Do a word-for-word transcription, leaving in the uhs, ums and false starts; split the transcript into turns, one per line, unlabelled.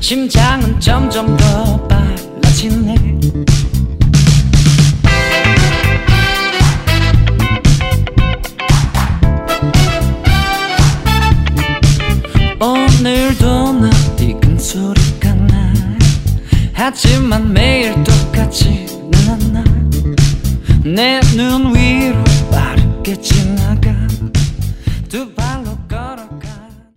심장은 점점 더 빨라지네. 오늘도 낯익은 소리가 나. 하지만 매일 똑같지는 않아. 내 눈 위로 빠르게 지나가.